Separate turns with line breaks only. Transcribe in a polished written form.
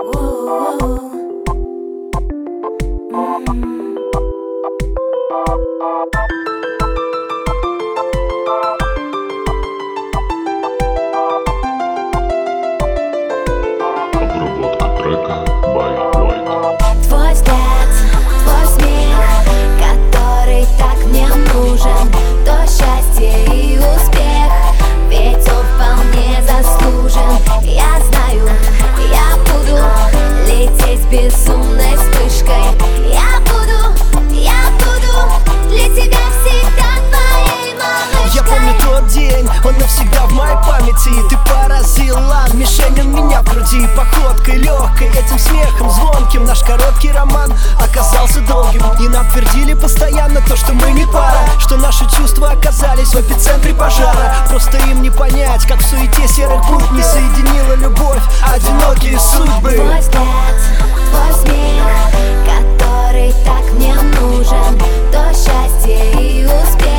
Обработка трека by White.
Твой взгляд, твой смех, который так мне нужен, то счастье и успех, ведь он вполне заслужен. Я знаю, я буду лететь безумной вспышкой. Я буду для тебя всегда твоей малышкой.
Я помню тот день, он навсегда в моей памяти. Ты поразила, мишень он меня в груди. Походкой легкой, этим смехом звонким. Наш короткий роман оказался долгим. И нам твердили постоянно то, что мы не пара, что наши чувства оказались в эпицентре пожара. Просто им не понять, как в суете серых будней соединила любовь одинокие судьбы.
Твой взгляд, твой смех, который так мне нужен, то счастье и успех,